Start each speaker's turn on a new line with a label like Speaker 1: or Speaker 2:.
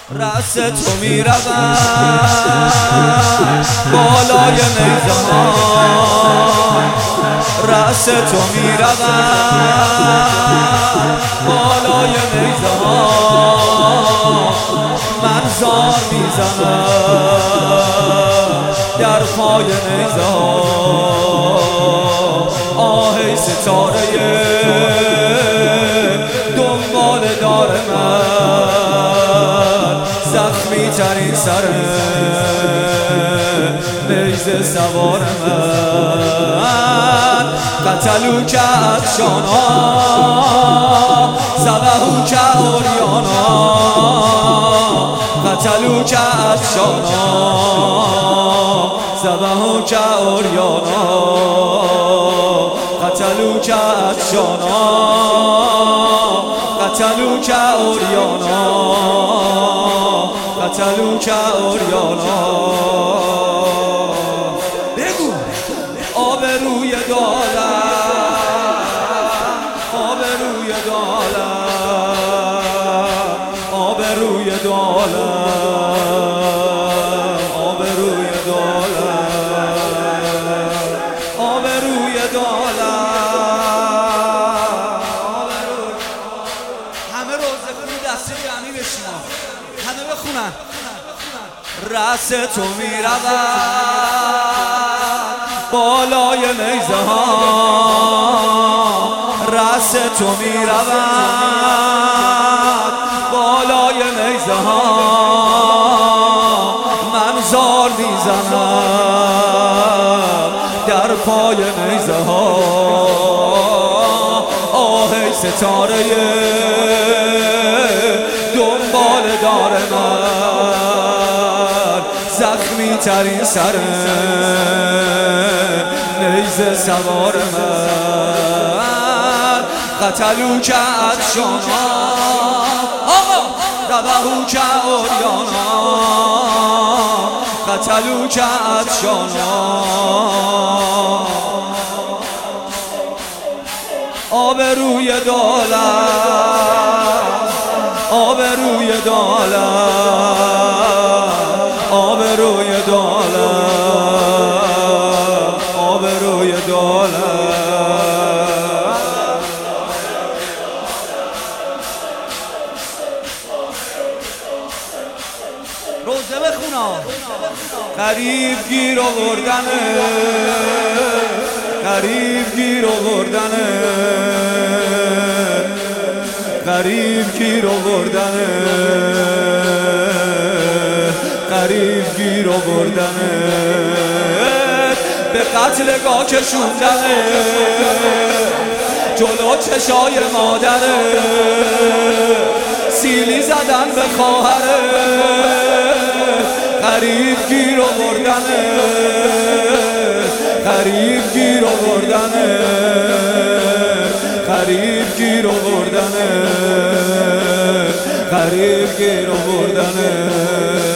Speaker 1: رأس تو می روم بالای نیزه ها، رأس تو می روم بالای نیزه ها، من زار می زنم در پای نیزه ها. آه ای ستاره دنبال دار من، زخمی ترین سر نیزه سوار من. قتلو که عطشانا ذبحو که عریانا، قتلو که عطشانا ذبحو که عریانا، قتلو که عطشانا قتلو که عریانا، قتلو که عریانا. بگو آبروی دولت، آبروی دولت، آبروی دولت، آبروی دولت، آبروی دولت. همه روزه کنی دستی جمعی بشینم، همه بخونن. رأس تو می رود بالای نیزه ها، رأس تو می رود بالای نیزه ها، من زار می زنم در پای نیزه ها. آه ای ستاره دنبال دار من، زخمی ترین سر نیزه سوار من. قتلو که عطشانا ذبحو که عریانا، قتلو که عطشانا آبروی دولت، آبروی دولت، آبروی دولت، آبروی دولت. روزه بخونم. غریب گیر آوردنه، غریب گیر آوردنه، غریب گیر آوردنه، غریب گیر آوردنه، به قتلگاه کشوندنه جلو چشای مادره، سیلی زدن به خواهره، غریب گیر آوردنه، غریب گیر آوردنه، غریب گیر آوردنه، غریب گیر آوردنه.